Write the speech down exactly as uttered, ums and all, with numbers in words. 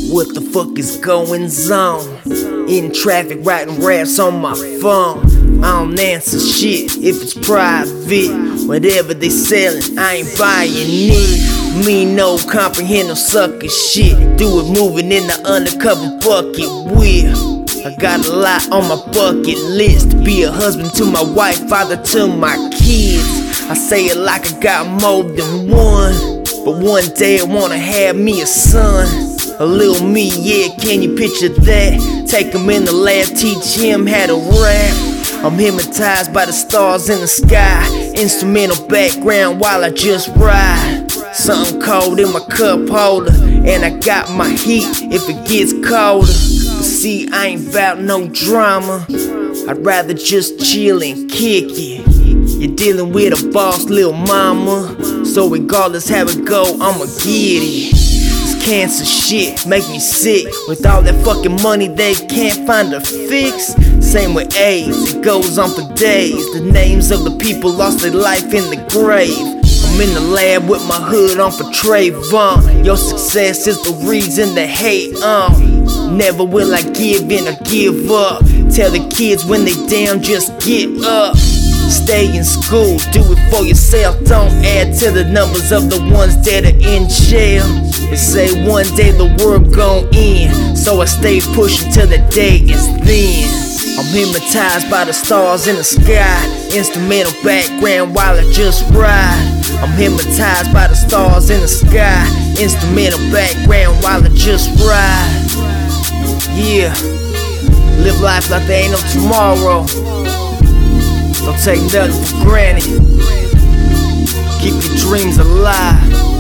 What the fuck is going on? In traffic, writing raps on my phone. I don't answer shit if it's private. Whatever they sellin', I ain't buying it. Me no comprehend no sucker shit. Do it moving in the undercover bucket wheel. I got a lot on my bucket list. To be a husband to my wife, father to my kids. I say it like I got more than one, but one day I wanna have me a son. A little me, yeah, can you picture that? Take him in the lab, teach him how to rap. I'm hypnotized by the stars in the sky. Instrumental background while I just ride. Something cold in my cup holder, and I got my heat if it gets colder. But see, I ain't bout no drama. I'd rather just chill and kick it. You're dealing with a boss, little mama, so regardless how it go, I'ma get it. Cancer shit make me sick. With all that fucking money they can't find a fix. Same with AIDS, it goes on for days. The names of the people lost their life in the grave. I'm in the lab with my hood on for Trayvon. Your success is the reason they hate on. Never will I give in or give up. Tell the kids when they down, just get up. Stay in school, do it for yourself. Don't add to the numbers of the ones that are in jail. They say one day the world gon' end, so I stay pushing till the day is then. I'm hypnotized by the stars in the sky. Instrumental background while I just ride. I'm hypnotized by the stars in the sky. Instrumental background while I just ride. Yeah, live life like there ain't no tomorrow. Don't take nothing for granted. Keep your dreams alive.